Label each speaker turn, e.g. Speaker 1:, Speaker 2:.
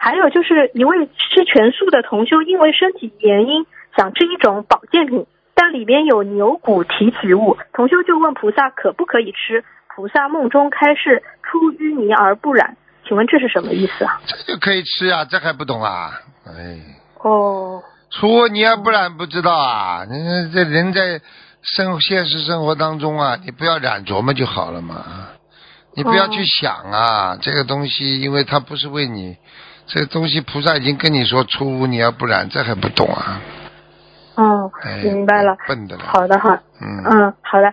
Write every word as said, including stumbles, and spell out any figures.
Speaker 1: 还有就是一位吃全素的同修，因为身体原因想吃一种保健品，但里边有牛骨提取物，同修就问菩萨可不可以吃，菩萨梦中开示出淤泥而不染，请问这是什么意思啊？
Speaker 2: 这就可以吃啊，这还不懂啊？哎，
Speaker 1: 哦，
Speaker 2: 出泥而不染不知道啊？你这人在生现实生活当中啊，你不要染着嘛就好了嘛，你不要去想啊，这个东西因为它不是为你，这个东西菩萨已经跟你说出污泥而不染，这还不懂啊？
Speaker 1: 哦，
Speaker 2: 哎，
Speaker 1: 明白了。
Speaker 2: 笨的了。
Speaker 1: 好的，好，
Speaker 2: 嗯
Speaker 1: 嗯，好的。